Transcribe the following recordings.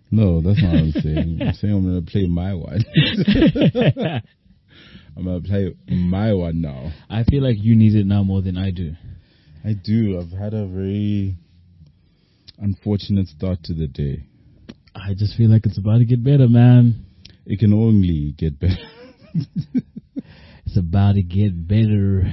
No, that's not what I'm saying. I'm saying I'm going to play my one. I'm going to play my one now. I feel like you need it now more than I do. I do. I've had a very unfortunate start to the day. I just feel like it's about to get better, man. It can only get better. It's about to get better.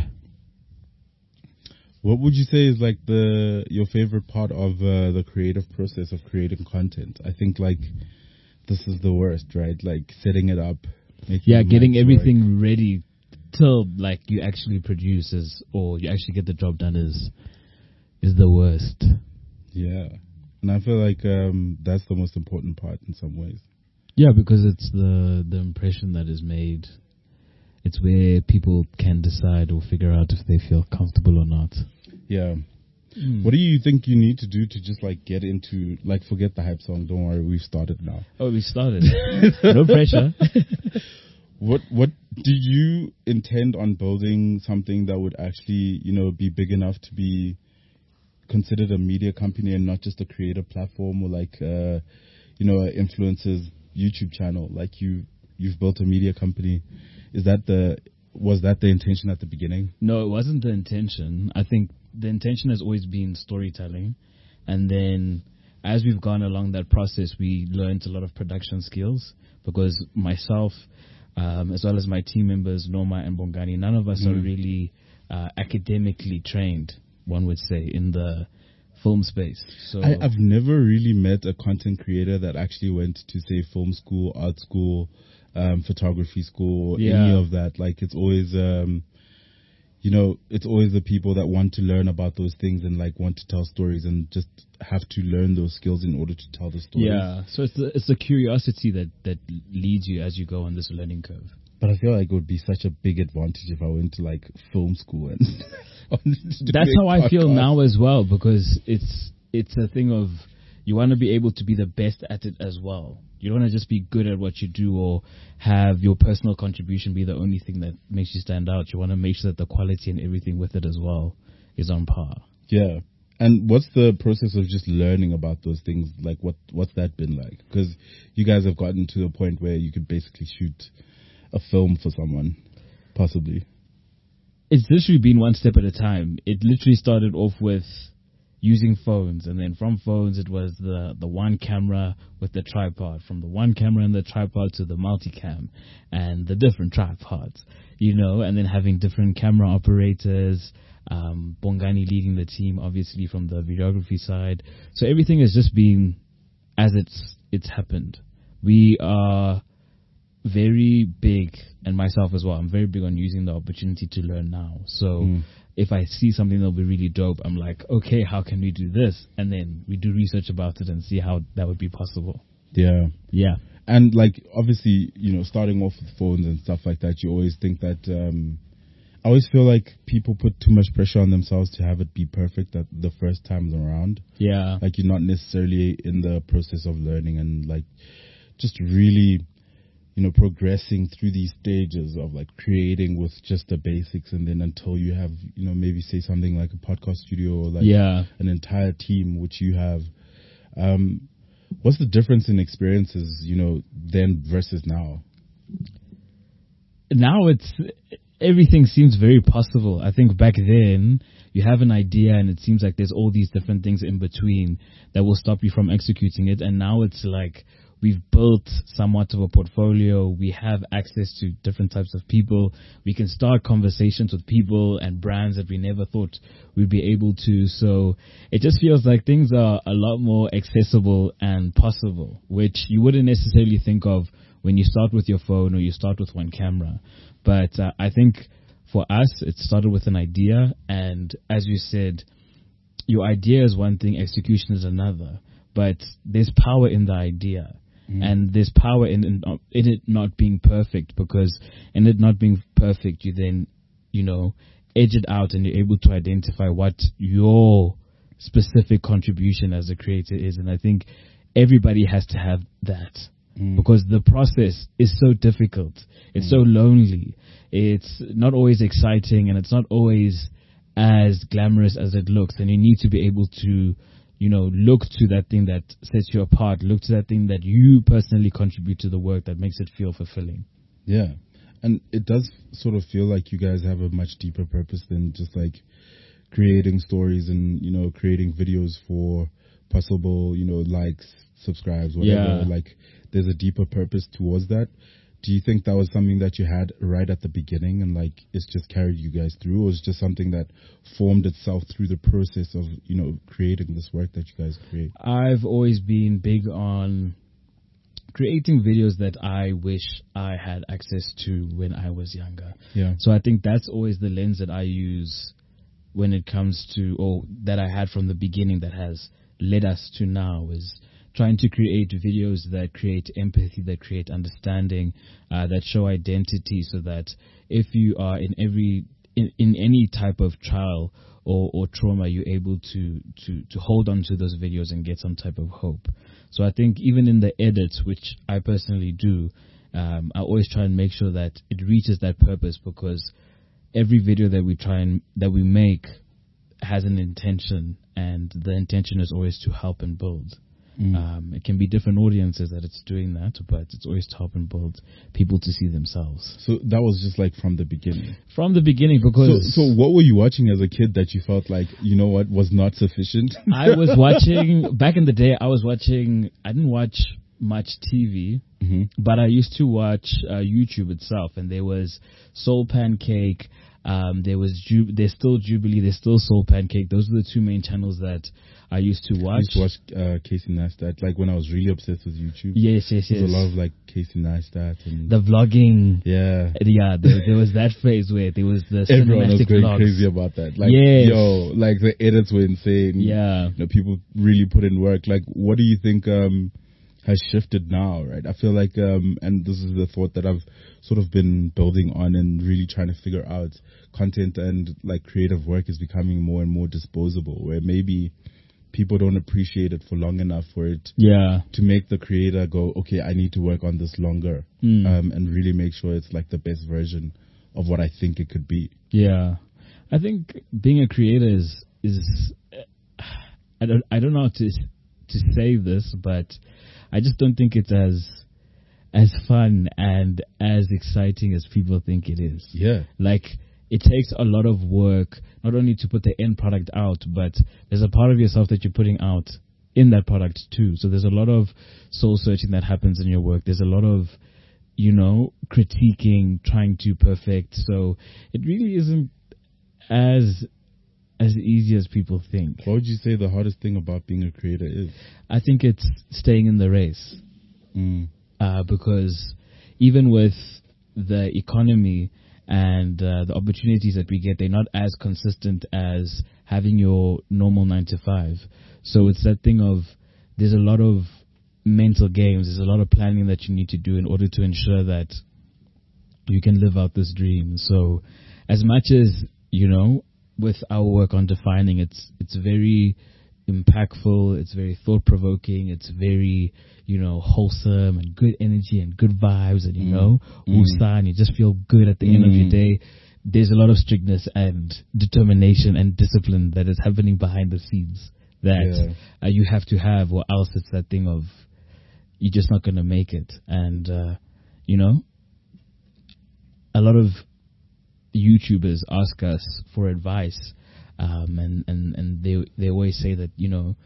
What would you say is like your favorite part of the creative process of creating content? I think like this is the worst, right? Like setting it up, getting everything ready till like you actually produce or you actually get the job done is the worst. Yeah, and I feel like that's the most important part in some ways. Yeah, because it's the impression that is made. It's where people can decide or figure out if they feel comfortable or not. Yeah. What do you think you need to do to just like get into, like, forget the hype song? Don't worry, we've started now. Oh, we started. No pressure. What do you intend on building something that would actually, be big enough to be considered a media company and not just a creative platform or like, an influencer's YouTube channel? Like you've built a media company. Was that the intention at the beginning? No, it wasn't the intention. I think the intention has always been storytelling. And then as we've gone along that process, we learned a lot of production skills because myself, as well as my team members, Norma and Bongani, none of us are really academically trained, one would say, in the film space. So I've never really met a content creator that actually went to, say, film school, art school, photography school, any of that. Like it's always, it's always the people that want to learn about those things and like want to tell stories and just have to learn those skills in order to tell the stories. Yeah, so it's the curiosity that leads you as you go on this learning curve. But I feel like it would be such a big advantage if I went to like film school and that's how I feel now as well, because it's a thing of you want to be able to be the best at it as well. You don't want to just be good at what you do or have your personal contribution be the only thing that makes you stand out. You want to make sure that the quality and everything with it as well is on par. Yeah. And what's the process of just learning about those things? Like what's that been like? Because you guys have gotten to a point where you could basically shoot a film for someone, possibly. It's literally been one step at a time. It literally started off with using phones, and then from phones it was the one camera with the tripod, from the one camera and the tripod to the multicam and the different tripods, and then having different camera operators, Bongani leading the team obviously from the videography side. So everything has just been as it's happened. We are very big, and myself as well, I'm very big on using the opportunity to learn now. So if I see something that'll be really dope, I'm like, okay, how can we do this? And then we do research about it and see how that would be possible. Yeah. Yeah. And like, obviously, starting off with phones and stuff like that, you always think that, I always feel like people put too much pressure on themselves to have it be perfect at the first time around. Yeah. Like you're not necessarily in the process of learning and like just really, progressing through these stages of like creating with just the basics, and then until you have, maybe say something like a podcast studio or like an entire team, which you have. What's the difference in experiences, then versus now? Now everything seems very possible. I think back then you have an idea and it seems like there's all these different things in between that will stop you from executing it. And now it's like, we've built somewhat of a portfolio. We have access to different types of people. We can start conversations with people and brands that we never thought we'd be able to. So it just feels like things are a lot more accessible and possible, which you wouldn't necessarily think of when you start with your phone or you start with one camera. But I think for us, it started with an idea. And as you said, your idea is one thing, execution is another. But there's power in the idea. And there's power in it not being perfect, because in it not being perfect, you then, edge it out and you're able to identify what your specific contribution as a creator is. And I think everybody has to have that because the process is so difficult. It's so lonely. It's not always exciting and it's not always as glamorous as it looks. And you need to be able to look to that thing that sets you apart, look to that thing that you personally contribute to the work that makes it feel fulfilling. Yeah. And it does sort of feel like you guys have a much deeper purpose than just like creating stories and, creating videos for possible, likes, subscribes, whatever. Yeah. Like there's a deeper purpose towards that. Do you think that was something that you had right at the beginning and like it's just carried you guys through, or is it just something that formed itself through the process of, creating this work that you guys create? I've always been big on creating videos that I wish I had access to when I was younger. Yeah. So I think that's always the lens that I use when it comes to, or that I had from the beginning that has led us to now, is trying to create videos that create empathy, that create understanding, that show identity, so that if you are in any type of trial or trauma, you're able to hold on to those videos and get some type of hope. So I think even in the edits, which I personally do, I always try and make sure that it reaches that purpose, because every video that we make has an intention, and the intention is always to help and build. It can be different audiences that it's doing that, but it's always to help and build people to see themselves. So that was just like from the beginning? From the beginning, because... So what were you watching as a kid that you felt like, was not sufficient? I was watching, back in the day, I didn't watch much TV, but I used to watch YouTube itself, and there was Soul Pancake, there's still Jubilee, there's still Soul Pancake. Those were the two main channels that I used to watch. I used to watch Casey Neistat, like when I was really obsessed with YouTube. Yes. There's a lot of like Casey Neistat and the vlogging. Yeah. There was that phase where there was the everyone was cinematic going vlogs. crazy about that. Like, Yes. like the edits were insane. Yeah. People really put in work. Like, what do you think has shifted now, right? I feel like, and this is the thought that I've sort of been building on and really trying to figure out, content and like creative work is becoming more and more disposable, where maybe people don't appreciate it for long enough for it to make the creator go, okay, I need to work on this longer, and really make sure it's like the best version of what I think it could be. Yeah. I think being a creator is I don't know how to say this, but I just don't think it's as fun and as exciting as people think it is. Yeah. Like, it takes a lot of work, not only to put the end product out, but there's a part of yourself that you're putting out in that product too. So there's a lot of soul searching that happens in your work. There's a lot of, critiquing, trying to perfect. So it really isn't as easy as people think. What would you say the hardest thing about being a creator is? I think it's staying in the race. Because even with the economy and the opportunities that we get, they're not as consistent as having your normal 9 to 5. So it's that thing of, there's a lot of mental games, there's a lot of planning that you need to do in order to ensure that you can live out this dream. So as much as, with our work on Defining, it's very impactful, it's very thought-provoking, it's very, wholesome and good energy and good vibes, and and you just feel good at the end of your day. There's a lot of strictness and determination and discipline that is happening behind the scenes that you have to have, or else it's that thing of, you're just not going to make it. And, a lot of YouTubers ask us for advice, and they always say that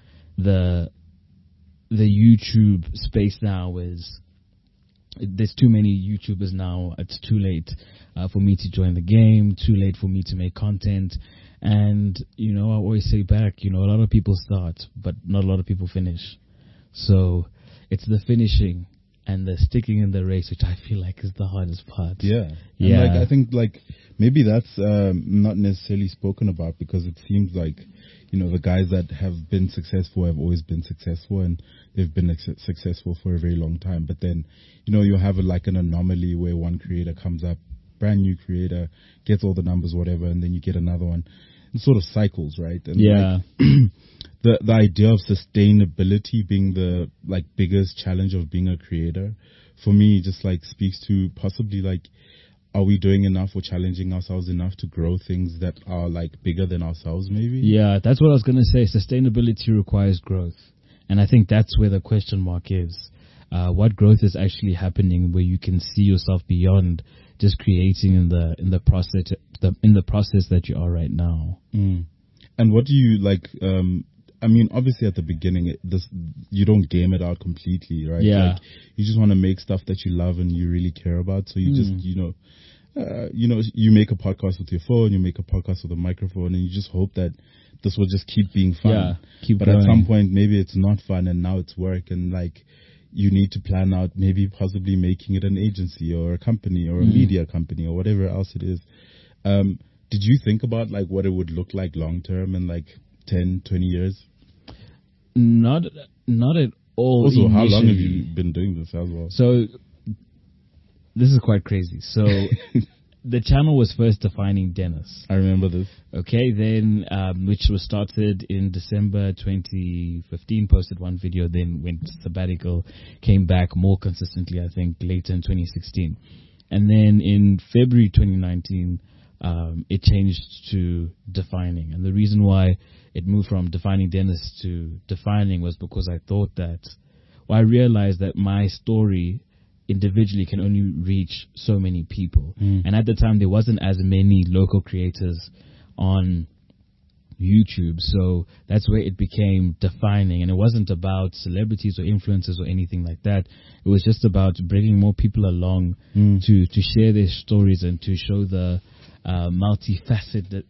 the YouTube space now there's too many YouTubers now. It's too late for me to join the game, too late for me to make content. And I always say back, a lot of people start, but not a lot of people finish. So it's the finishing and the sticking in the race, which I feel like is the hardest part. Yeah. And I think maybe that's not necessarily spoken about, because it seems like, the guys that have been successful have always been successful, and they've been successful for a very long time. But then, you have an anomaly where one creator comes up, brand new creator, gets all the numbers, whatever, and then you get another one. It sort of cycles, right? And the idea of sustainability being the biggest challenge of being a creator, for me, just speaks to possibly are we doing enough or challenging ourselves enough to grow things that are like bigger than ourselves? Maybe. Yeah, that's what I was going to say. Sustainability requires growth. And I think that's where the question mark is. What growth is actually happening where you can see yourself beyond just creating in the process that you are right now. And what do you like? I mean, obviously at the beginning, you don't game it out completely, right? Yeah. Like, you just want to make stuff that you love and you really care about. So you just, you make a podcast with your phone, you make a podcast with a microphone, and you just hope that this will just keep being fun. Yeah, keep but going. at some point, maybe it's not fun and now it's work, and like, you need to plan out maybe possibly making it an agency or a company or a media company or whatever else it is. Did you think about like what it would look like long term in like 10, 20 years? Not at all. Also, how long have initially. you been doing this as well? So this is quite crazy. So the channel was first defining Dennis. I remember this. Okay, then which was started in December 2015, posted one video, then went sabbatical, came back more consistently, I think, later in 2016. And then in February 2019, it changed to defining. And the reason why it moved from defining Dennis to defining was because I thought that, I realized that my story individually can only reach so many people. And at the time, there wasn't as many local creators on YouTube. So that's where it became defining. And it wasn't about celebrities or influencers or anything like that. It was just about bringing more people along to share their stories and to show the multifaceted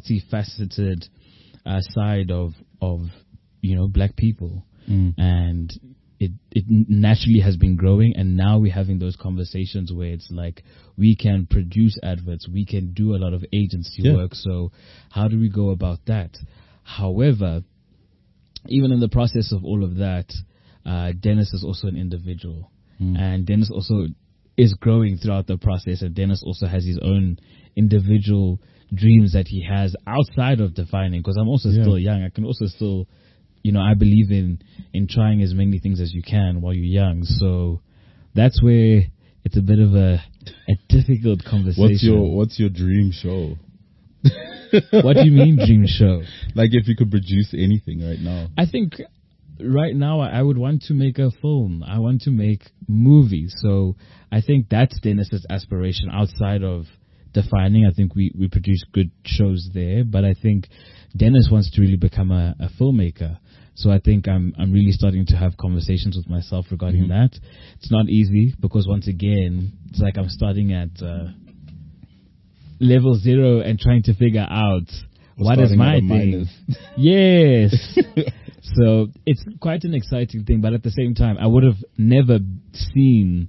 side of black people. And it naturally has been growing, and now we're having those conversations where it's like we can produce adverts, we can do a lot of agency work. So how do we go about that? However, even in the process of all of that, Dennis is also an individual, and Dennis also is growing throughout the process, and Dennis also has his own individual dreams that he has outside of defining, because I'm also still young. I can also still, I believe in trying as many things as you can while you're young. So that's where it's a bit of a difficult conversation. What's your dream show? What do you mean dream show? Like if you could produce anything right now. I think right now I would want to make a film. I want to make movies. So I think that's Dennis's aspiration outside of defining. I think we produce good shows there, but I think Dennis wants to really become a filmmaker. So I think I'm really starting to have conversations with myself regarding that. It's not easy because once again, it's like I'm starting at level 0 and trying to figure out what is my thing. Yes. So it's quite an exciting thing, but at the same time, I would have never seen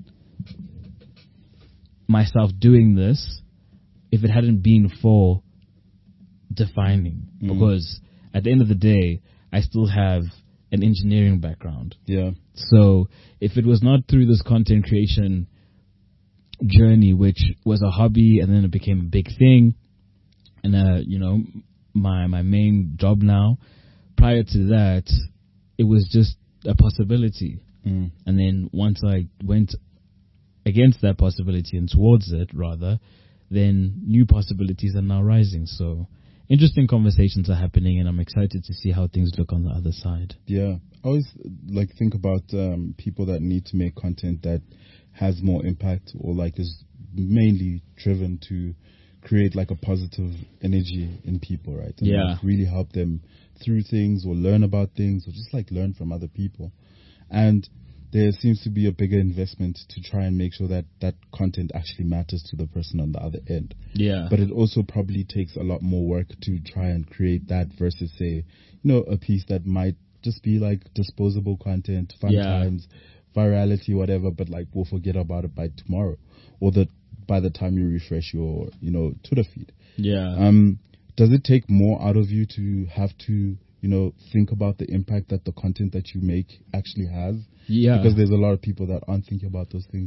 myself doing this if it hadn't been for defining, because at the end of the day, I still have an engineering background. Yeah. So if it was not through this content creation journey, which was a hobby and then it became a big thing, and my main job now, prior to that, it was just a possibility. And then once I went against that possibility and towards it rather, then new possibilities are now rising. So interesting conversations are happening, and I'm excited to see how things look on the other side. Yeah. I always think about people that need to make content that has more impact or like is mainly driven to create like a positive energy in people, right? And like really help them through things or learn about things or just like learn from other people. And there seems to be a bigger investment to try and make sure that that content actually matters to the person on the other end. Yeah. But it also probably takes a lot more work to try and create that versus say, a piece that might just be like disposable content, fun times, virality, whatever, but like we'll forget about it by tomorrow or by the time you refresh your, Twitter feed. Yeah. Does it take more out of you to have to, think about the impact that the content that you make actually has? Yeah. Because there's a lot of people that aren't thinking about those things.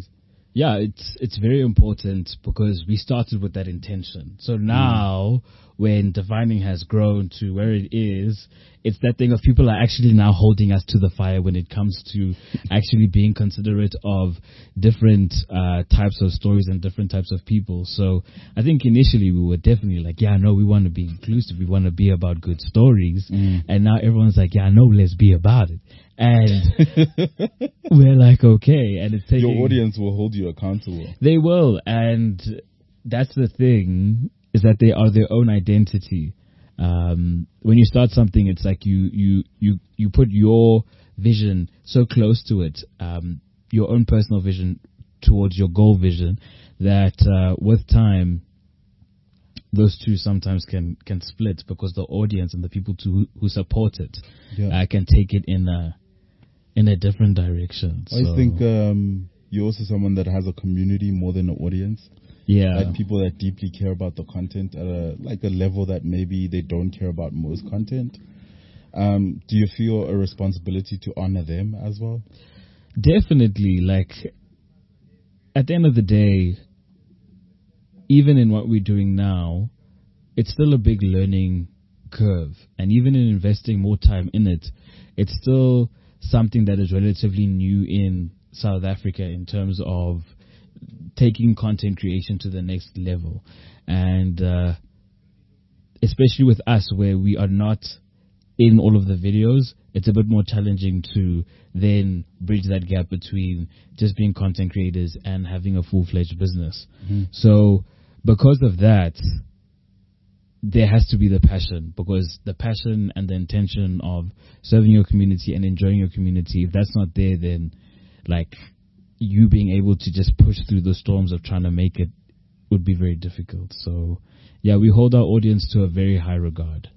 Yeah, it's very important because we started with that intention. So now, when Defining has grown to where it is, it's that thing of people are actually now holding us to the fire when it comes to actually being considerate of different types of stories and different types of people. So I think initially we were definitely like, yeah, no, we want to be inclusive. We want to be about good stories. And now everyone's like, yeah, no, let's be about it. And we're like, okay. And it's taking, your audience will hold you accountable. They will. And that's the thing, is that they are their own identity. When you start something, it's like you put your vision so close to it, your own personal vision towards your goal vision, that with time, those two sometimes can split because the audience and the people who support it can take it in a different direction. I think you're also someone that has a community more than an audience. Yeah, like people that deeply care about the content at a level that maybe they don't care about most content. Do you feel a responsibility to honor them as well? Definitely. Like, at the end of the day, even in what we're doing now, it's still a big learning curve. And even in investing more time in it, it's still something that is relatively new in South Africa in terms of taking content creation to the next level. And especially with us, where we are not in all of the videos, it's a bit more challenging to then bridge that gap between just being content creators and having a full-fledged business. So because of that, there has to be the passion, because the passion and the intention of serving your community and enjoying your community, if that's not there, then like you being able to just push through the storms of trying to make it would be very difficult. So yeah, we hold our audience to a very high regard.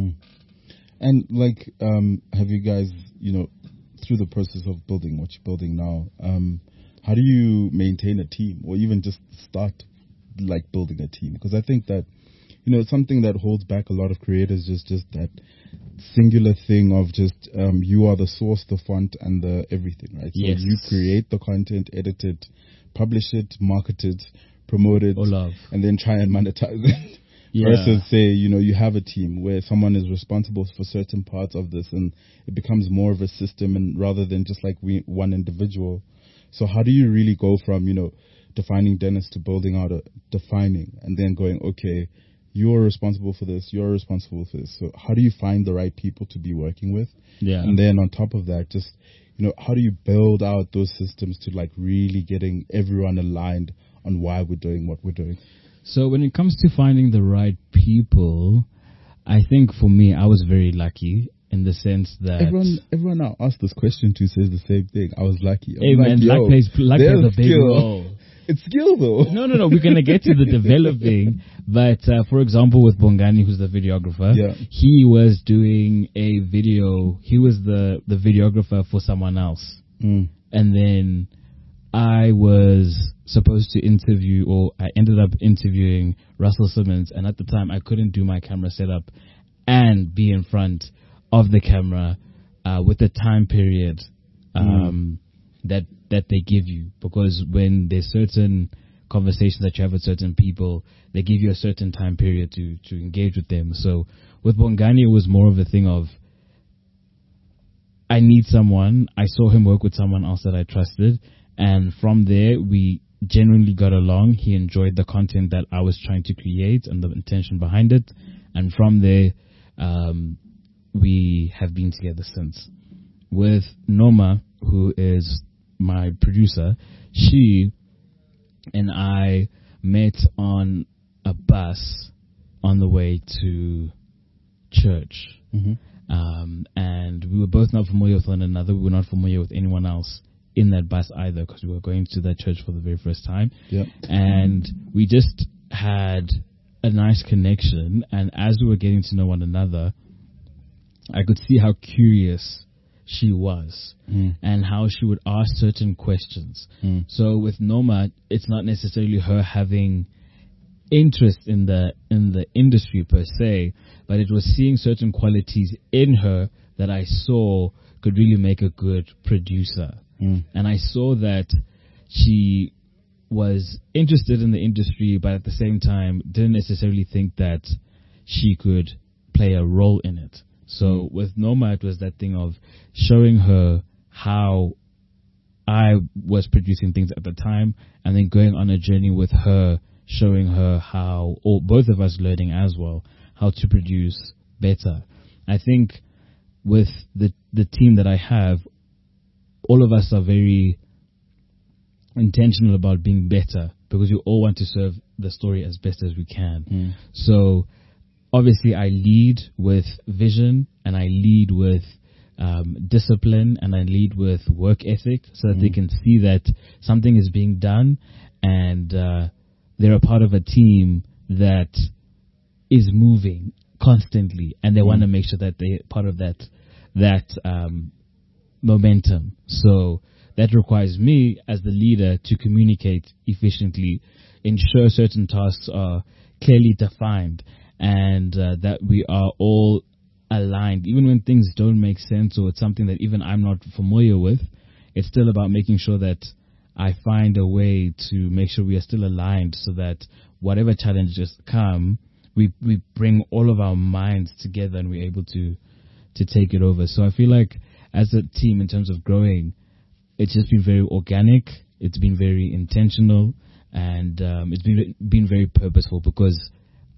And like, have you guys, through the process of building what you're building now, how do you maintain a team, or even just start like building a team? Because I think that, something that holds back a lot of creators is just that singular thing of just, you are the source, the font, and the everything, right? So you create the content, edit it, publish it, market it, promote it, and then try and monetize it. Versus say, you have a team where someone is responsible for certain parts of this, and it becomes more of a system, and rather than just like one individual. So how do you really go from, defining Dennis to building out defining, and then going, okay, you're responsible for this, you're responsible for this. So how do you find the right people to be working with? Yeah. And then on top of that, just, how do you build out those systems to like really getting everyone aligned on why we're doing what we're doing? So when it comes to finding the right people, I think for me, I was very lucky in the sense that everyone I asked this question to says the same thing. I was lucky. Hey man, luck plays a big role. It's skill though. No. We're going to get to the developing. But for example, with Bongani, who's the videographer, he was doing a video. He was the videographer for someone else. And then I was supposed to interview, or I ended up interviewing Russell Simmons. And at the time, I couldn't do my camera setup and be in front of the camera with the time period that they give you, because when there's certain conversations that you have with certain people, they give you a certain time period to engage with them. So with Bongani, it was more of a thing of, I need someone. I saw him work with someone else that I trusted, and from there we genuinely got along. He enjoyed the content that I was trying to create and the intention behind it, and from there we have been together since. With Noma, who is my producer, she and I met on a bus on the way to church. And we were both not familiar with one another. We were not familiar with anyone else in that bus either, because we were going to that church for the very first time. And we just had a nice connection. And as we were getting to know one another, I could see how curious she was and how she would ask certain questions. So with Noma, it's not necessarily her having interest in the industry per se, but it was seeing certain qualities in her that I saw could really make a good producer. And I saw that she was interested in the industry, but at the same time didn't necessarily think that she could play a role in it. So with Noma, it was that thing of showing her how I was producing things at the time, and then going on a journey with her, showing her how, or both of us learning as well, how to produce better. I think with the team that I have, all of us are very intentional about being better, because we all want to serve the story as best as we can. So obviously I lead with vision, and I lead with discipline, and I lead with work ethic, so that they can see that something is being done, and they're a part of a team that is moving constantly, and they want to make sure that they're part of that momentum. So that requires me as the leader to communicate efficiently, ensure certain tasks are clearly defined, and that we are all aligned. Even when things don't make sense, or it's something that even I'm not familiar with, it's still about making sure that I find a way to make sure we are still aligned, so that whatever challenges come, we bring all of our minds together and we're able to take it over. So I feel like as a team, in terms of growing, it's just been very organic, it's been very intentional, and it's been very purposeful, because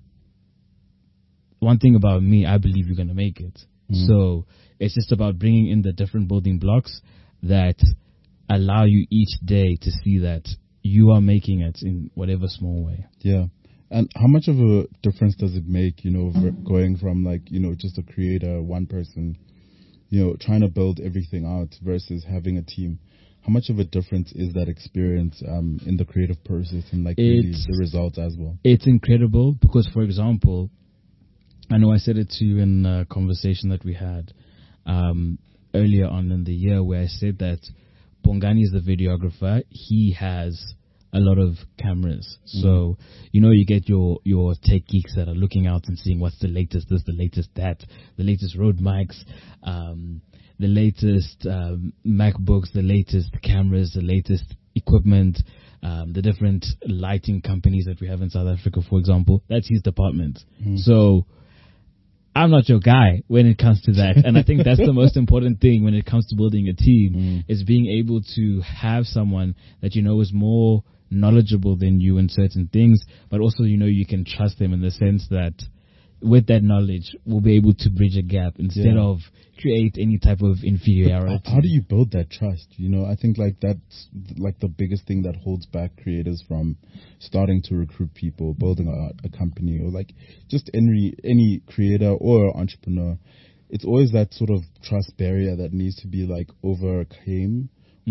one thing about me, I believe you're going to make it. So it's just about bringing in the different building blocks that allow you each day to see that you are making it in whatever small way. Yeah. And how much of a difference does it make, going from just a creator, one person, trying to build everything out versus having a team? How much of a difference is that experience in the creative process and really the results as well? It's incredible, because, for example, I know I said it to you in a conversation that we had earlier on in the year, where I said that Bongani is the videographer. He has a lot of cameras. So, you get your tech geeks that are looking out and seeing what's the latest this, the latest that, the latest Rode mics, the latest MacBooks, the latest cameras, the latest equipment, the different lighting companies that we have in South Africa, for example. That's his department. So I'm not your guy when it comes to that. And I think that's the most important thing when it comes to building a team, is being able to have someone that is more knowledgeable than you in certain things, but also, you can trust them in the sense that with that knowledge, we'll be able to bridge a gap instead of create any type of inferiority. How do you build that trust? I think that's the biggest thing that holds back creators from starting to recruit people, building a company, or just any creator or entrepreneur. It's always that sort of trust barrier that needs to be overcome.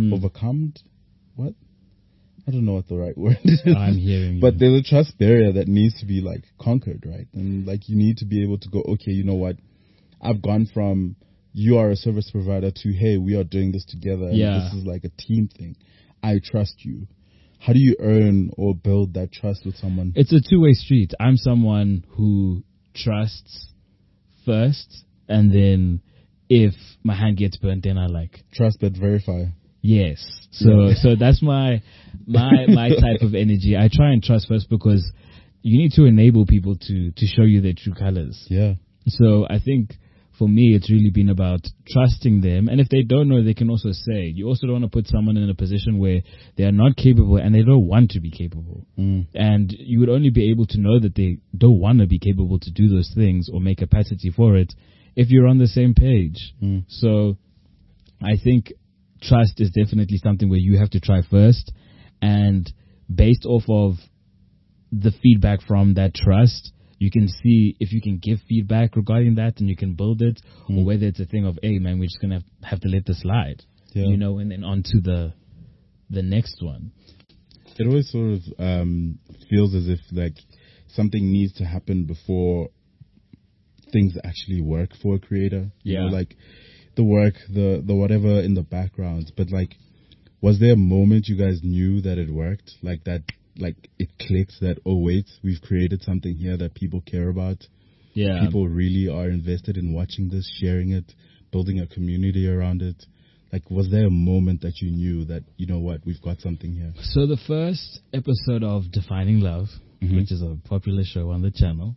What? I don't know what the right word is. I'm hearing you. But there's a trust barrier that needs to be conquered, right? And you need to be able to go, okay, you know what? I've gone from you are a service provider to, hey, we are doing this together. And this is a team thing. I trust you. How do you earn or build that trust with someone? It's a two-way street. I'm someone who trusts first, and then if my hand gets burnt, then I trust but verify. Yes. So that's my type of energy. I try and trust first, because you need to enable people to show you their true colors. Yeah. So I think for me, it's really been about trusting them. And if they don't know, they can also say. You also don't want to put someone in a position where they are not capable and they don't want to be capable. And you would only be able to know that they don't want to be capable to do those things or make capacity for it if you're on the same page. So I think trust is definitely something where you have to try first, and based off of the feedback from that trust, you can see if you can give feedback regarding that and you can build it, or whether it's a thing of, hey man, we're just gonna have to let this slide, and then on to the next one. It always sort of feels as if something needs to happen before things actually work for a creator. The work, the whatever in the background. But was there a moment you guys knew that it worked? It clicked that, oh wait, we've created something here that people care about. Yeah. People really are invested in watching this, sharing it, building a community around it. Like, was there a moment that you knew that, you know what, we've got something here? So the first episode of Defining Love, which is a popular show on the channel,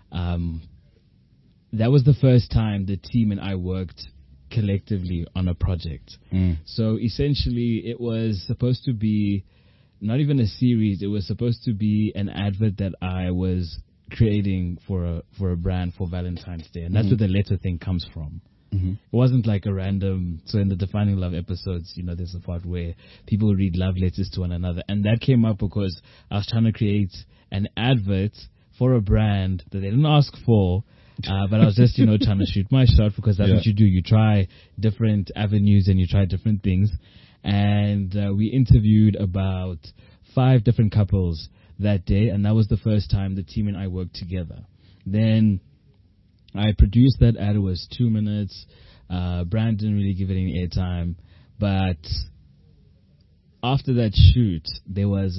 that was the first time the team and I worked collectively on a project. So essentially it was supposed to be not even a series, it was supposed to be an advert that I was creating for a brand for Valentine's Day, and that's where the letter thing comes from. It wasn't like a random. So in the Defining Love episodes, there's a part where people read love letters to one another, and that came up because I was trying to create an advert for a brand that they didn't ask for, but I was just trying to shoot my shot, because that's what you do. You try different avenues and you try different things, and we interviewed about 5 different couples that day, and that was the first time the team and I worked together. Then I produced that ad. It was 2 minutes. Brand didn't really give it any airtime. But after that shoot, there was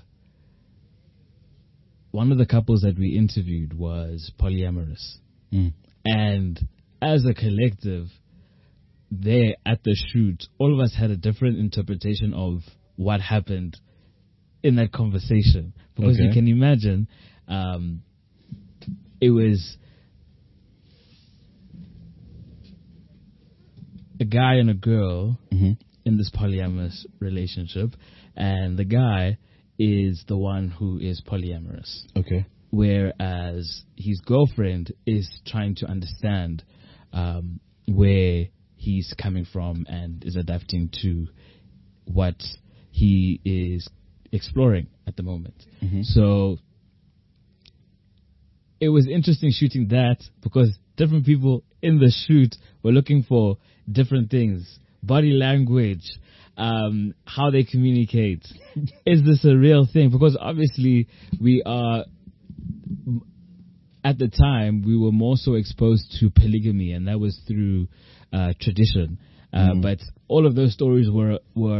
one of the couples that we interviewed was polyamorous. And as a collective, there at the shoot, all of us had a different interpretation of what happened in that conversation. Because you can imagine, it was a guy and a girl in this polyamorous relationship, and the guy is the one who is polyamorous. Okay. Whereas his girlfriend is trying to understand where he's coming from and is adapting to what he is exploring at the moment. So it was interesting shooting that, because different people in the shoot were looking for different things: body language, how they communicate. Is this a real thing? Because obviously we are, at the time, we were more so exposed to polygamy, and that was through tradition. But all of those stories were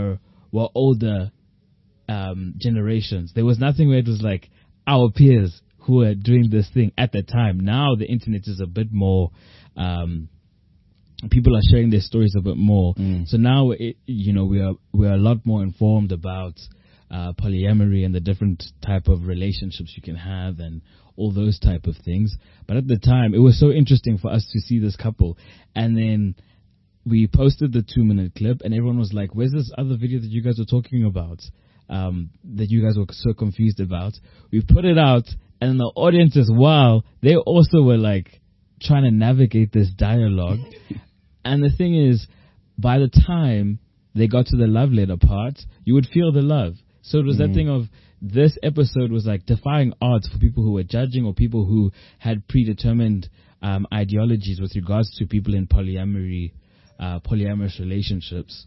older generations. There was nothing where it was like our peers who were doing this thing at the time. Now the internet is a bit more, people are sharing their stories a bit more. So now we are a lot more informed about polyamory and the different type of relationships you can have and all those type of things. But at the time, it was so interesting for us to see this couple, and then we posted the 2-minute clip, and everyone was like, "Where's this other video that you guys were talking about? That you guys were so confused about?" We put it out, and the audience as well, they also were like trying to navigate this dialogue. And the thing is, by the time they got to the love letter part, you would feel the love. So it was that thing of, this episode was like defying odds for people who were judging, or people who had predetermined ideologies with regards to people in polyamorous relationships.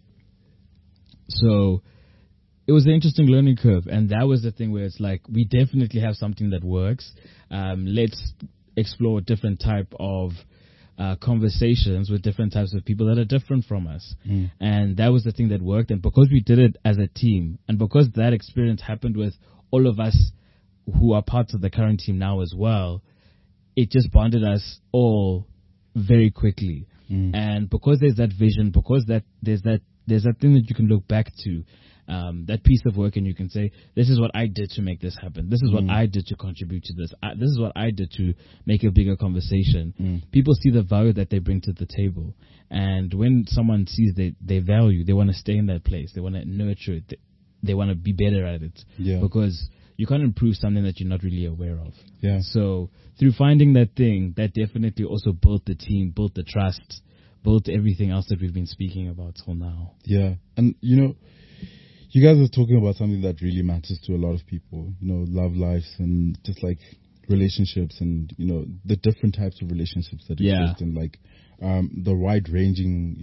So it was an interesting learning curve, and that was the thing where it's like, we definitely have something that works. Let's explore different type of conversations with different types of people that are different from us. And that was the thing that worked. And because we did it as a team, and because that experience happened with all of us who are parts of the current team now as well, it just bonded us all very quickly. And because there's that vision, because there's that thing that you can look back to, that piece of work, and you can say, this is what I did to make this happen. This is what I did to contribute to this. This is what I did to make a bigger conversation. People see the value that they bring to the table. And when someone sees their value, they want to stay in that place. They want to nurture it. They want to be better at it. Because you can't improve something that you're not really aware of. So through finding that thing, that definitely also built the team, built the trust, built everything else that we've been speaking about till now. And you guys are talking about something that really matters to a lot of people, love lives and just like relationships, and, the different types of relationships that exist, and like the wide ranging,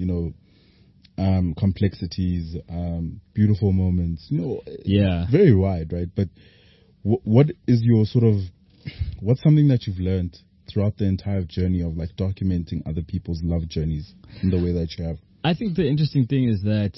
complexities, beautiful moments, very wide, right? But what is your what's something that you've learned throughout the entire journey of like documenting other people's love journeys in the way that you have? I think the interesting thing is that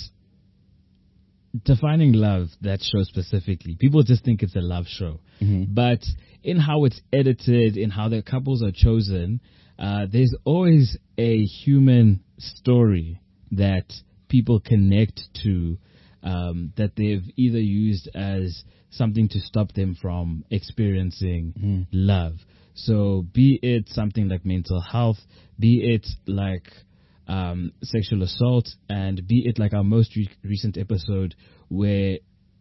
Defining Love, that show specifically, people just think it's a love show. But in how it's edited, in how the couples are chosen, there's always a human story that people connect to that they've either used as something to stop them from experiencing love. So be it something like mental health, be it like sexual assault, and be it like our most recent episode where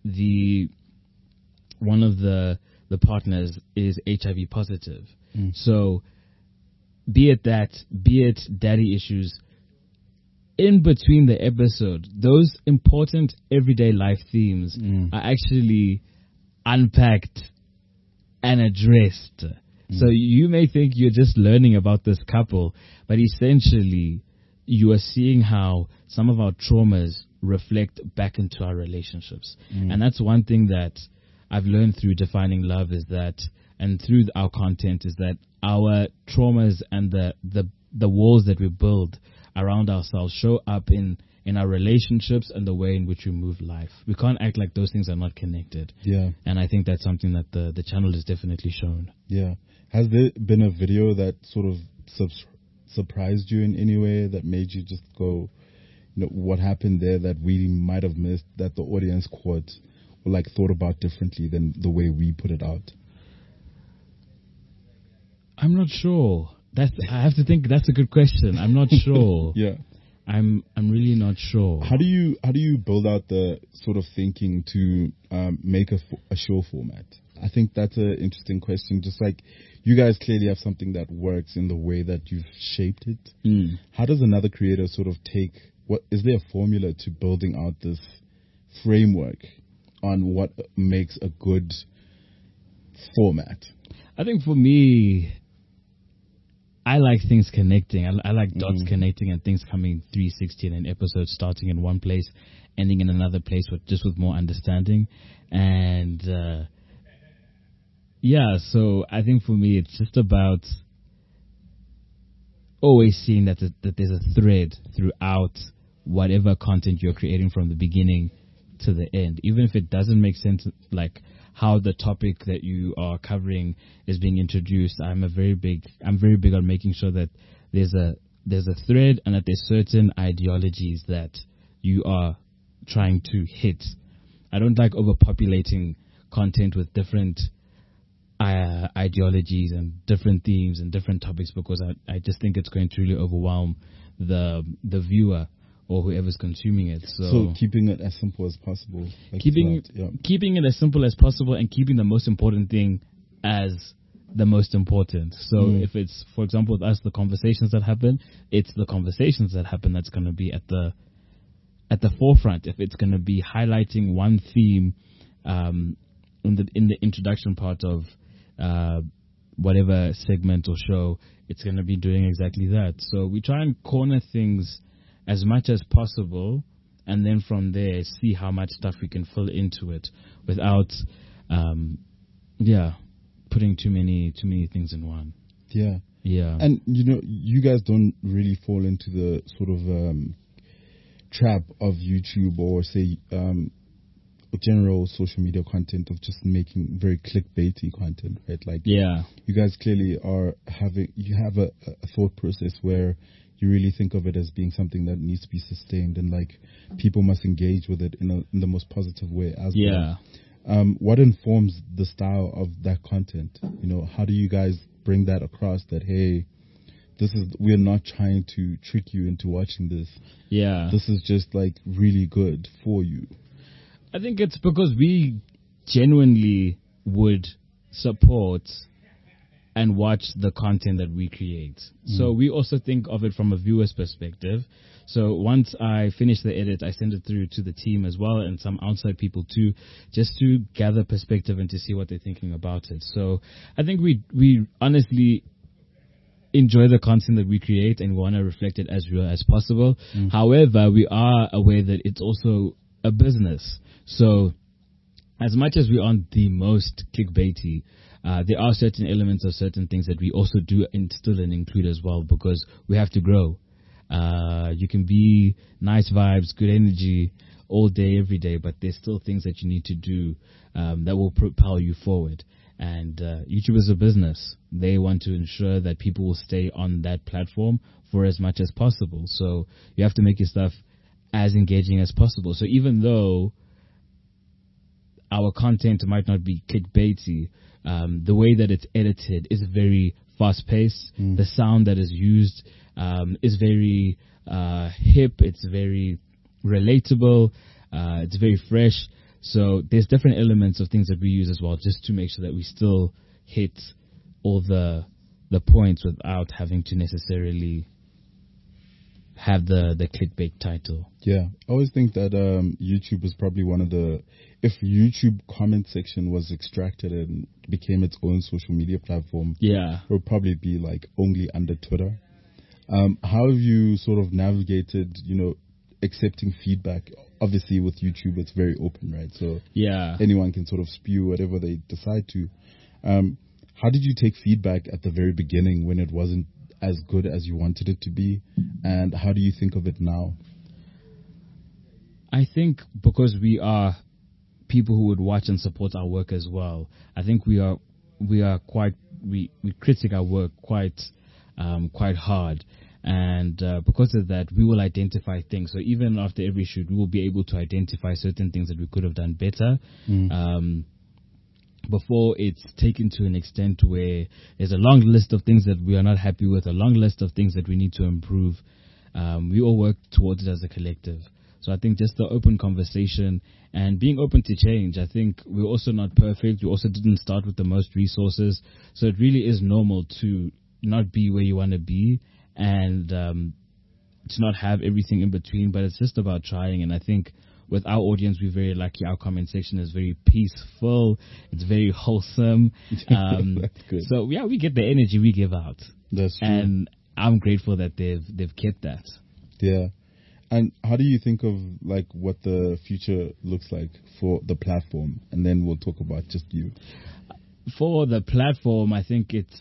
one of the partners is HIV positive. So be it that, be it daddy issues, in between the episode, those important everyday life themes are actually unpacked and addressed. So you may think you're just learning about this couple, but essentially you are seeing how some of our traumas reflect back into our relationships. And that's one thing that I've learned through defining love is that, and through our content, is that our traumas and the walls that we build around ourselves show up in our relationships and the way in which we move life. We can't act like those things are not connected. Yeah. And I think that's something that the channel has definitely shown. Yeah. Has there been a video that sort of surprised you in any way, that made you just go, what happened there that we might have missed, that the audience caught or like thought about differently than the way we put it out? I'm not sure. I have to think. That's a good question. I'm not sure. Yeah. I'm really not sure. How do you build out the sort of thinking to make a show format? I think that's an interesting question. Just like you guys clearly have something that works in the way that you've shaped it. How does another creator sort of is there a formula to building out this framework on what makes a good format? I think for me, I like things connecting. I like dots connecting and things coming 360 in an episode, starting in one place, ending in another place, with more understanding. And so I think for me, it's just about always seeing that there's a thread throughout whatever content you're creating from the beginning to the end, even if it doesn't make sense, like how the topic that you are covering is being introduced. I'm very big on making sure that there's a thread and that there's certain ideologies that you are trying to hit. I don't like overpopulating content with different ideologies and different themes and different topics, because I just think it's going to really overwhelm the viewer or whoever's consuming it. So keeping it as simple as possible. Like keeping it as simple as possible, and keeping the most important thing as the most important. So if it's, for example, with us, the conversations that happen, it's the conversations that happen that's going to be at the forefront. If it's going to be highlighting one theme in the introduction part of whatever segment or show, it's going to be doing exactly that. So we try and corner things as much as possible, and then from there see how much stuff we can fill into it without putting too many things in one. Yeah. And you guys don't really fall into the sort of trap of YouTube or say general social media content of just making very clickbaity content, right? Like, you guys clearly have a thought process where you really think of it as being something that needs to be sustained, and like people must engage with it in the most positive way as well. What informs the style of that content? How do you guys bring that across, that hey, we're not trying to trick you into watching this. This is just like really good for you. I think it's because we genuinely would support and watch the content that we create. So we also think of it from a viewer's perspective. So once I finish the edit, I send it through to the team as well, and some outside people too, just to gather perspective and to see what they're thinking about it. So I think we honestly enjoy the content that we create and want to reflect it as real as possible. However, we are aware that it's also a business. So as much as we aren't the most clickbaity, there are certain elements of certain things that we also do instill and include as well, because we have to grow. You can be nice vibes, good energy all day, every day, but there's still things that you need to do that will propel you forward. And YouTube is a business. They want to ensure that people will stay on that platform for as much as possible. So you have to make your stuff as engaging as possible. So even though our content might not be clickbaity, the way that it's edited is very fast paced. The sound that is used is very hip. It's very relatable. It's very fresh. So there's different elements of things that we use as well, just to make sure that we still hit all the points without having to necessarily have the clickbait title. Yeah, I always think that YouTube was probably one of the, if YouTube comment section was extracted and became its own social media platform, Yeah. it would probably be like only under Twitter. How have you sort of navigated, accepting feedback? Obviously with YouTube it's very open, right? So Yeah. anyone can sort of spew whatever they decide to. How did you take feedback at the very beginning when it wasn't as good as you wanted it to be, and how do you think of it now? I think because we are people who would watch and support our work as well, I think we critique our work quite hard, and because of that we will identify things. So even after every shoot we will be able to identify certain things that we could have done better before it's taken to an extent where there's a long list of things that we are not happy with, a long list of things that we need to improve. We all work towards it as a collective. So I think just the open conversation and being open to change. I think we're also not perfect. We also didn't start with the most resources. So it really is normal to not be where you want to be and to not have everything in between. But it's just about trying. And I think with our audience, we're very lucky. Our comment section is very peaceful. It's very wholesome. That's good. So yeah, we get the energy we give out. That's true. And I'm grateful that they've kept that. Yeah. And how do you think of like what the future looks like for the platform? And then we'll talk about just you. For the platform, I think it's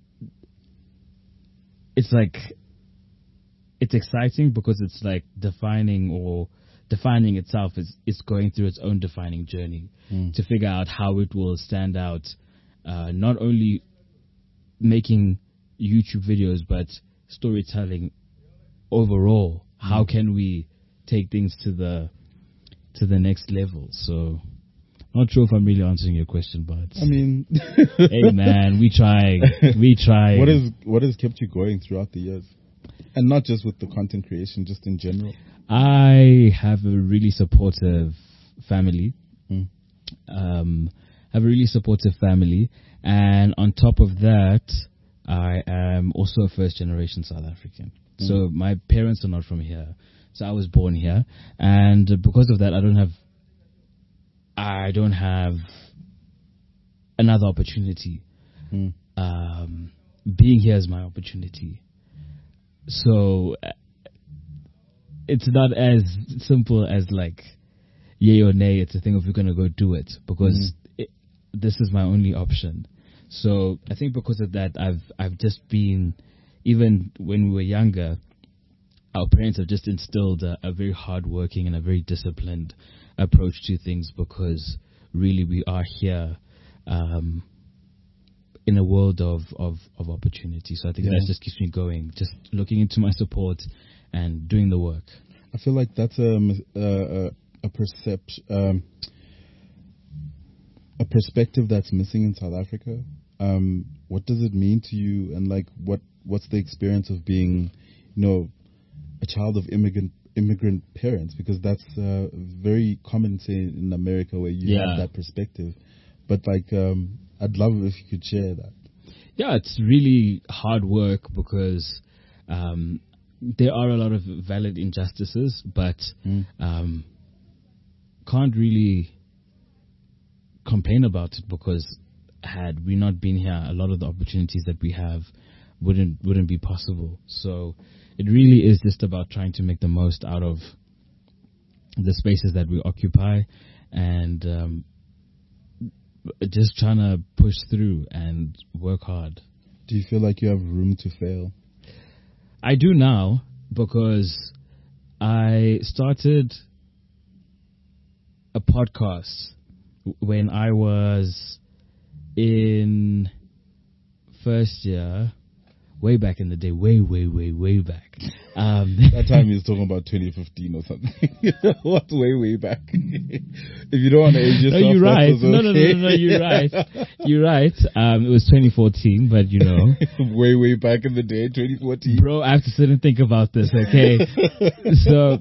exciting because it's like defining itself. It's going through its own defining journey to figure out how it will stand out, not only making YouTube videos but storytelling overall. How can we take things to the next level? So not sure if I'm really answering your question, but I mean, hey man, we try. What has kept you going throughout the years, and not just with the content creation, just in general? I have a really supportive family. Have a really supportive family, and on top of that, I am also a first generation South African. So my parents are not from here. So I was born here, and because of that, I don't have another opportunity. Being here is my opportunity. So it's not as simple as like yay or nay. It's a thing of we're gonna go do it because this is my only option. So I think because of that, I've just been, even when we were younger, our parents have just instilled a very hardworking and a very disciplined approach to things, because really we are here in a world of opportunity. So I think that just keeps me going, just looking into my support and doing the work. I feel like that's a perspective that's missing in South Africa. What does it mean to you, and like what's the experience of being, a child of immigrant parents? Because that's very common, say, in America, where you have that perspective. But like, I'd love if you could share that. Yeah, it's really hard work because there are a lot of valid injustices, but can't really complain about it, because had we not been here, a lot of the opportunities that we have wouldn't be possible. So it really is just about trying to make the most out of the spaces that we occupy, and just trying to push through and work hard. Do you feel like you have room to fail? I do now, because I started a podcast when I was in first year way back in the day, way back. That time he was talking about 2015 or something. What's way back? If you don't want to age yourself, No, you're right. that's also okay. No, you're right. You're right. It was 2014, but you know, way back in the day, 2014. bro, I have to sit and think about this. Okay, so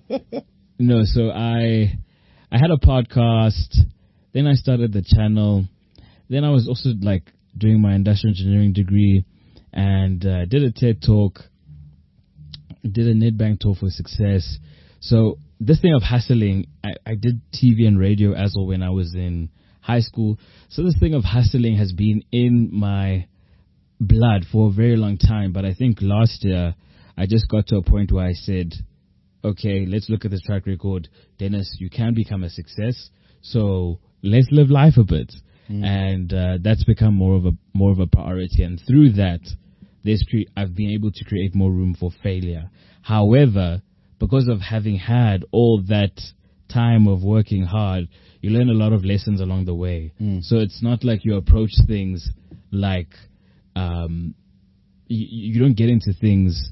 I had a podcast, then I started the channel, then I was also like doing my industrial engineering degree, and did a TED talk, did a Nedbank tour for success. So this thing of hustling, I did TV and radio as well when I was in high school. So this thing of hustling has been in my blood for a very long time. But I think last year I just got to a point where I said, okay, let's look at this track record. Dennis, you can become a success. So let's live life a bit. And that's become more of a priority. And through that, I've been able to create more room for failure. However, because of having had all that time of working hard, you learn a lot of lessons along the way. So it's not like you approach things like you don't get into things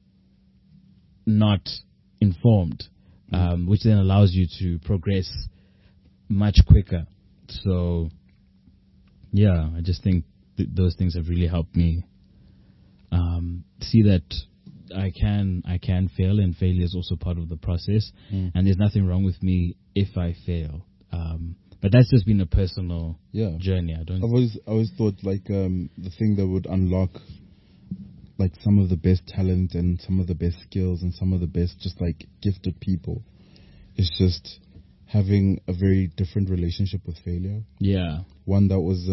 not informed, which then allows you to progress much quicker. So, yeah, I just think those things have really helped me see that I can fail, and failure is also part of the process, and there's nothing wrong with me if I fail. But that's just been a personal journey. I've always thought like the thing that would unlock like some of the best talent and some of the best skills and some of the best just like gifted people is just having a very different relationship with failure. Yeah. One that was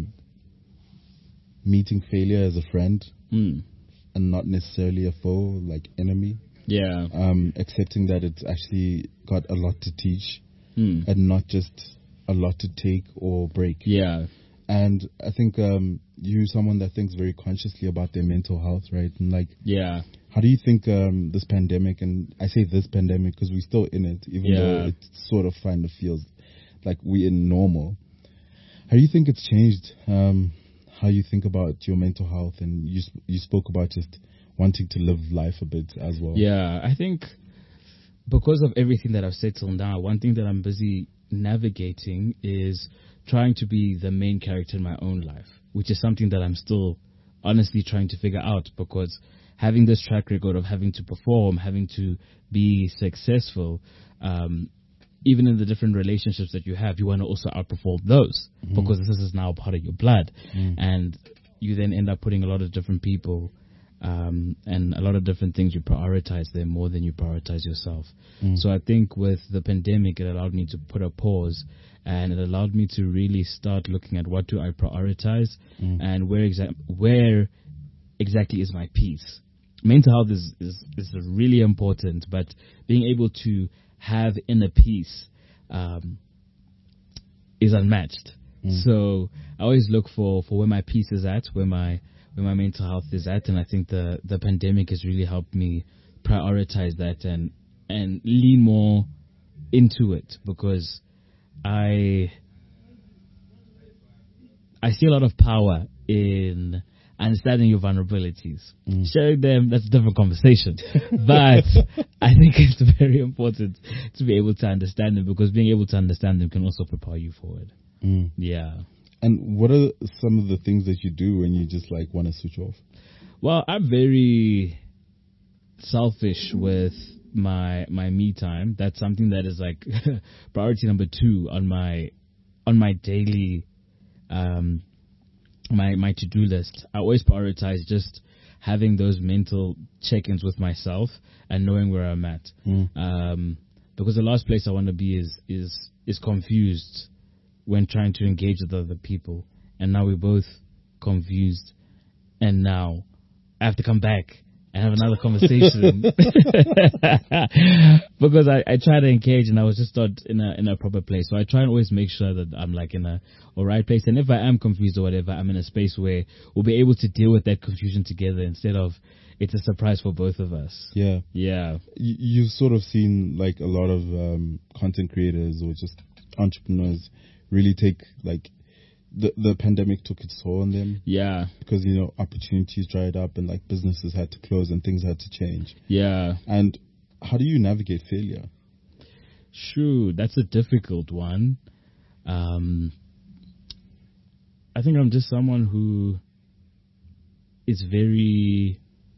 meeting failure as a friend and not necessarily a foe, like enemy. Yeah. Accepting that it's actually got a lot to teach and not just a lot to take or break. Yeah. And I think you're someone that thinks very consciously about their mental health, right? And like, yeah. How do you think this pandemic, and I say this pandemic because we're still in it, even though it sort of kind of feels like we're in normal. How do you think it's changed how you think about your mental health? And you spoke about just wanting to live life a bit as well. Yeah, I think because of everything that I've said till now, one thing that I'm busy navigating is trying to be the main character in my own life, which is something that I'm still honestly trying to figure out, because having this track record of having to perform, having to be successful, even in the different relationships that you have, you want to also outperform those because this is now part of your blood. And you then end up putting a lot of different people and a lot of different things, you prioritize them more than you prioritize yourself. So I think with the pandemic, it allowed me to put a pause, and it allowed me to really start looking at what do I prioritize and where exactly is my peace. Mental health is really important, but being able to have inner peace is unmatched. So I always look for where my peace is at, where my mental health is at, and I think the pandemic has really helped me prioritize that and lean more into it, because I see a lot of power in understanding your vulnerabilities. Sharing them, that's a different conversation. But I think it's very important to be able to understand them, because being able to understand them can also propel you forward. Yeah. And what are some of the things that you do when you just like want to switch off? Well, I'm very selfish with my me time. That's something that is like priority number 2 on my daily my to-do list. I always prioritize just having those mental check-ins with myself and knowing where I'm at. Because the last place I want to be is confused when trying to engage with other people. And now we're both confused, and now I have to come back and have another conversation because I try to engage and I was just not in a proper place. So I try and always make sure that I'm like in a alright place. And if I am confused or whatever, I'm in a space where we'll be able to deal with that confusion together instead of it's a surprise for both of us. Yeah. Yeah. You've sort of seen like a lot of content creators or just entrepreneurs really take like the pandemic took its toll on them Yeah, because, opportunities dried up and like businesses had to close and things had to change. yeah. And how do you navigate failure? Sure, that's a difficult one. I think I'm just someone who is very.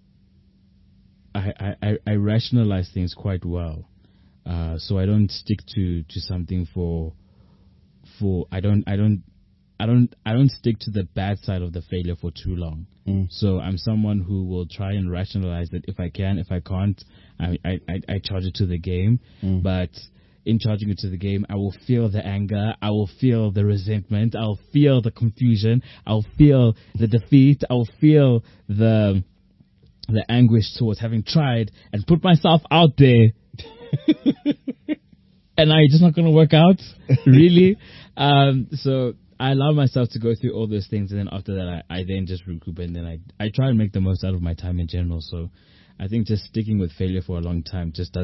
I rationalize things quite well, so I don't stick to something for. I don't stick to the bad side of the failure for too long. So I'm someone who will try and rationalize it if I can. If I can't, I charge it to the game. But in charging it to the game, I will feel the anger, I will feel the resentment, I'll feel the confusion, I'll feel the defeat, I'll feel the anguish towards having tried and put myself out there. And it's just not going to work out, really. So I allow myself to go through all those things, and then after that, I then just recoup, and then I try and make the most out of my time in general. So I think just sticking with failure for a long time just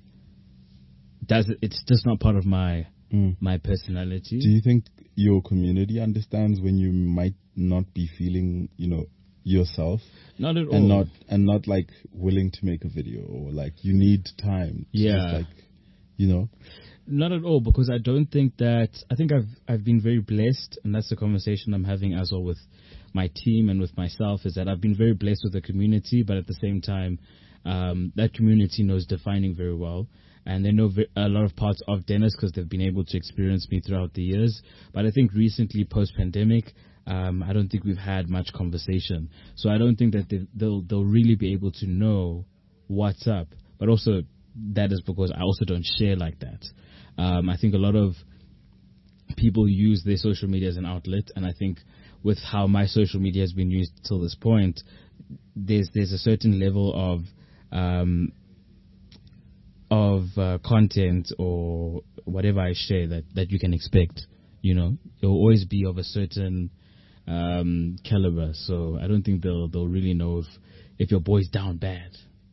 it's just not part of my personality. Do you think your community understands when you might not be feeling, yourself? Not at all. And not like willing to make a video, or like you need time to Yeah. just Not at all, because I don't think that. I think I've been very blessed, and that's the conversation I'm having as well with my team and with myself, is that I've been very blessed with the community, but at the same time, that community knows defining very well, and they know a lot of parts of Dennis because they've been able to experience me throughout the years. But I think recently, post-pandemic, I don't think we've had much conversation, so I don't think that they'll really be able to know what's up. But also, that is because I also don't share like that. I think a lot of people use their social media as an outlet, and I think with how my social media has been used till this point, there's a certain level of content or whatever I share that you can expect. It will always be of a certain caliber. So I don't think they'll really know if your boy's down bad.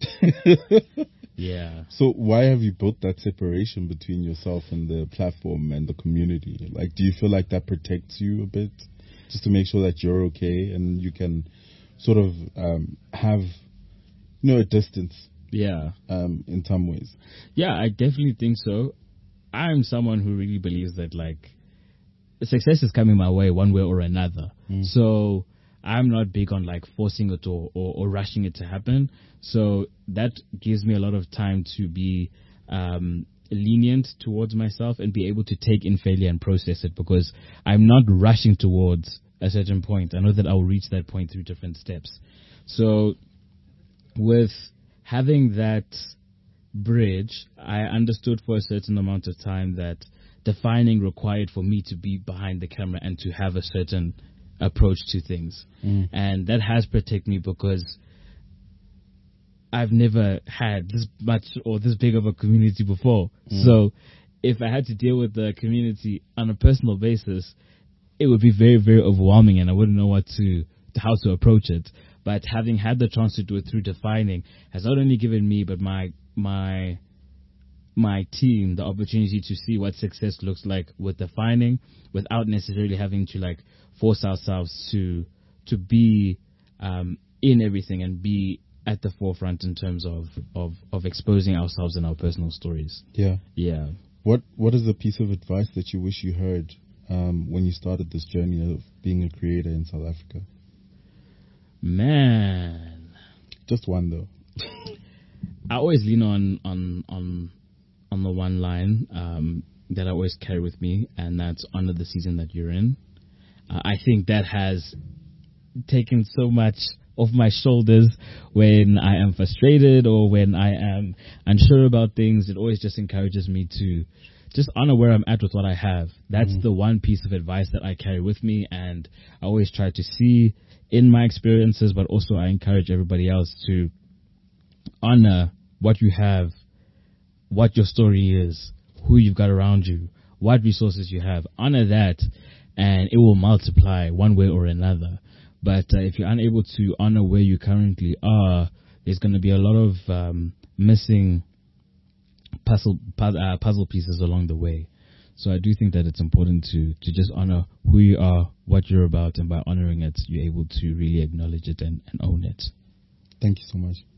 Yeah. So why have you built that separation between yourself and the platform and the community? Like, do you feel like that protects you a bit, just to make sure that you're okay and you can sort of have, a distance? Yeah. In some ways. Yeah, I definitely think so. I'm someone who really believes that success is coming my way one way or another. So I'm not big on forcing it or rushing it to happen. So that gives me a lot of time to be lenient towards myself and be able to take in failure and process it, because I'm not rushing towards a certain point. I know that I'll reach that point through different steps. So with having that bridge, I understood for a certain amount of time that defining required for me to be behind the camera and to have a certain approach to things. And that has protected me, because I've never had this much or this big of a community before. So if I had to deal with the community on a personal basis, it would be very, very overwhelming, and I wouldn't know how to approach it. But having had the chance to do it through defining has not only given me but my team the opportunity to see what success looks like with defining, without necessarily having to force ourselves to be in everything and be at the forefront in terms of exposing ourselves and our personal stories. Yeah. What is a piece of advice that you wish you heard when you started this journey of being a creator in South Africa? Man, just one though. I always lean on the one line that I always carry with me, and that's honor the season that you're in. I think that has taken so much off my shoulders when I am frustrated or when I am unsure about things. It always just encourages me to just honor where I'm at with what I have. That's the one piece of advice that I carry with me, and I always try to see in my experiences, but also I encourage everybody else to honor what you have, what your story is, who you've got around you, what resources you have. Honor that, and it will multiply one way or another. But if you're unable to honor where you currently are, there's going to be a lot of missing puzzle pieces along the way. So I do think that it's important to just honor who you are, what you're about, and by honoring it, you're able to really acknowledge it and own it. Thank you so much.